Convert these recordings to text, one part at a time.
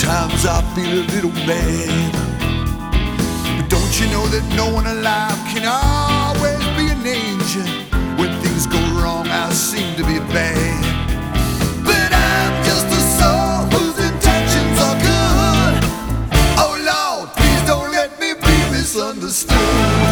Sometimes I feel a little mad, but don't you know that no one alive can always be an angel? When things go wrong, I seem to be bad, but I'm just a soul whose intentions are good. Oh Lord, please don't let me be misunderstood.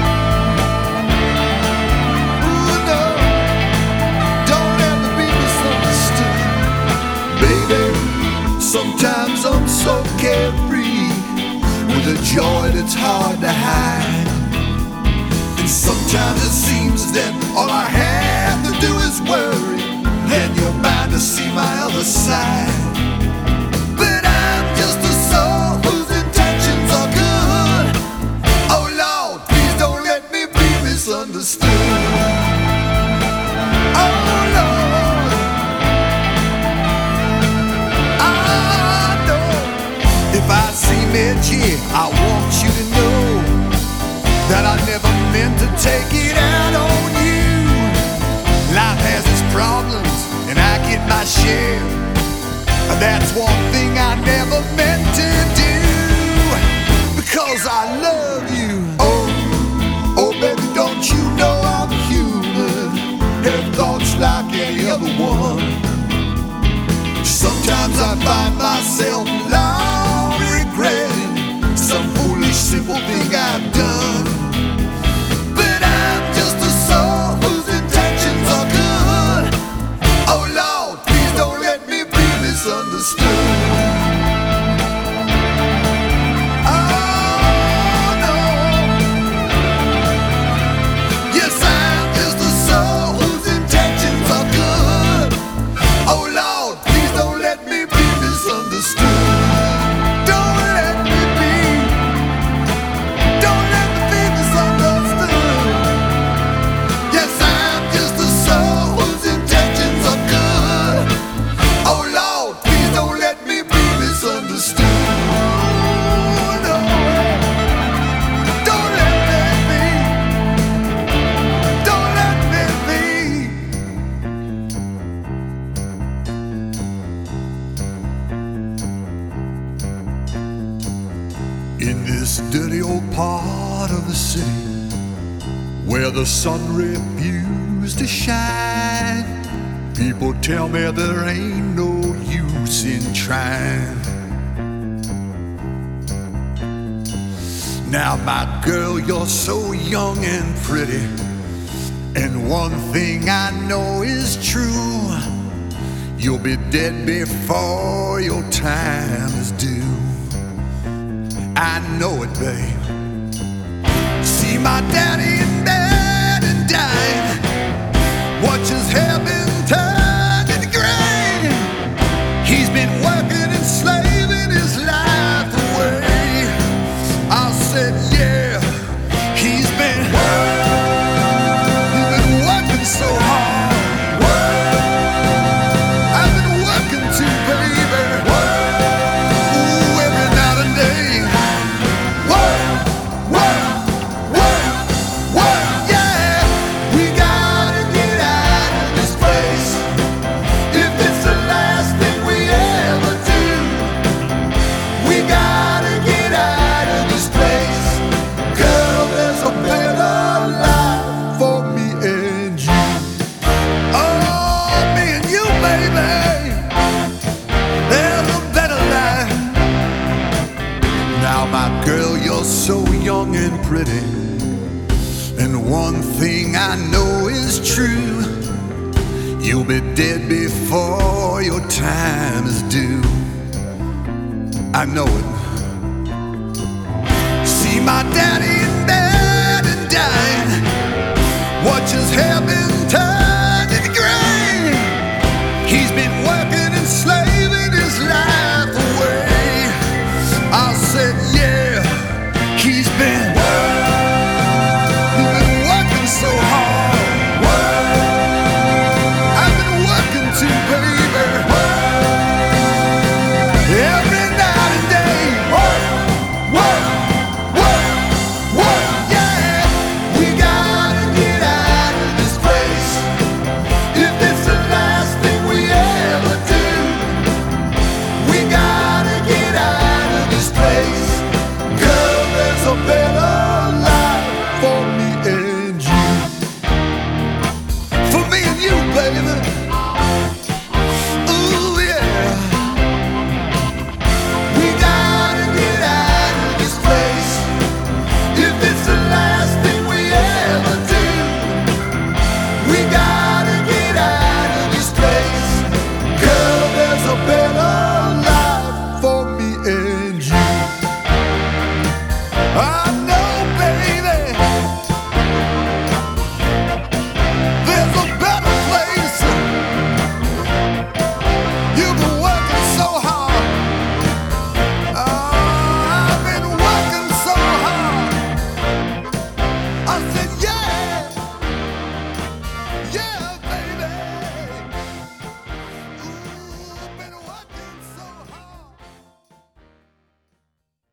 Ooh, no, don't let me be misunderstood, baby. Sometimes I'm so carefree, with a joy that's hard to hide. And sometimes it seems that all I have to do is worry, and you're bound to see my other side. But I'm just a soul whose intentions are good. Oh Lord, please don't let me be misunderstood. Oh Lord, I know if I seem edgy, I want you to know that I never meant to take it out on you. Life has its problems, and I get my share. That's one thing I never meant to do, because I love you. Oh baby, don't you know I'm human, have thoughts like any other one. Sometimes I find myself long regretting some foolish simple thing I've done. But I'm just a soul whose intentions are good. Oh Lord, please don't let me be misunderstood. Oh no, yes, I'm just a soul whose intentions are good. Oh Lord, please don't let me be misunderstood. In this dirty old part of the city, where the sun refused to shine, people tell me there ain't no use in trying. Now my girl, you're so young and pretty, and one thing I know is true, you'll be dead before your time is due. I know it, babe. See my daddy in bed and dying, watch his hair been turned into grain. He's been working and slaving his life away. I said, yeah, he's been working so hard. I've been working too, baby. Ooh, every night and day. Girl, you're so young and pretty, and one thing I know is true, you'll be dead before your time is due. I know it. See my daddy in bed and dying, watch his head